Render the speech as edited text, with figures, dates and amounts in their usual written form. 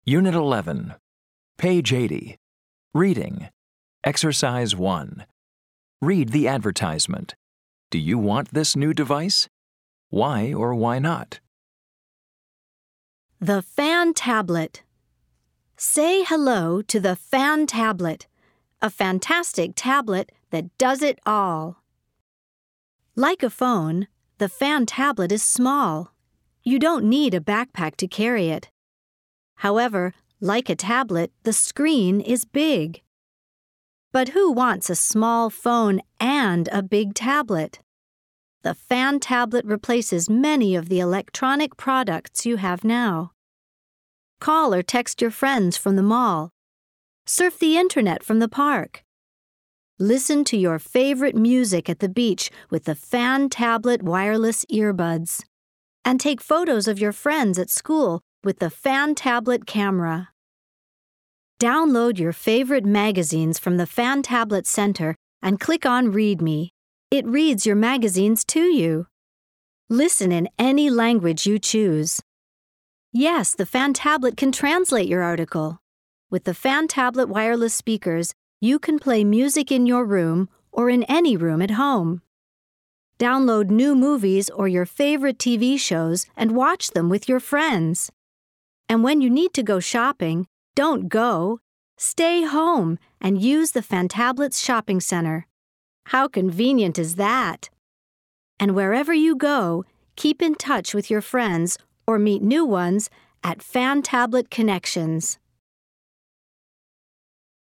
Unit 11, page 80. Reading. Exercise 1. Read the advertisement. Do you want this new device? Why or why not? The Fan Tablet. Say hello to the Fan Tablet, a fantastic tablet that does it all. Like a phone, the Fan Tablet is small. You don't need a backpack to carry it. However, like a tablet, the screen is big. But who wants a small phone and a big tablet? The Fan Tablet replaces many of the electronic products you have now. Call or text your friends from the mall. Surf the internet from the park. Listen to your favorite music at the beach with the Fan Tablet wireless earbuds. And take photos of your friends at school with the Fan Tablet camera. Download your favorite magazines from the Fan Tablet Center and click on Read Me. It reads your magazines to you. Listen in any language you choose. Yes, the Fan Tablet can translate your article. With the Fan Tablet wireless speakers, you can play music in your room or in any room at home. Download new movies or your favorite TV shows and watch them with your friends. And when you need to go shopping, don't go. Stay home and use the Fan Tablet's shopping center. How convenient is that? And wherever you go, keep in touch with your friends or meet new ones at Fan Tablet Connections.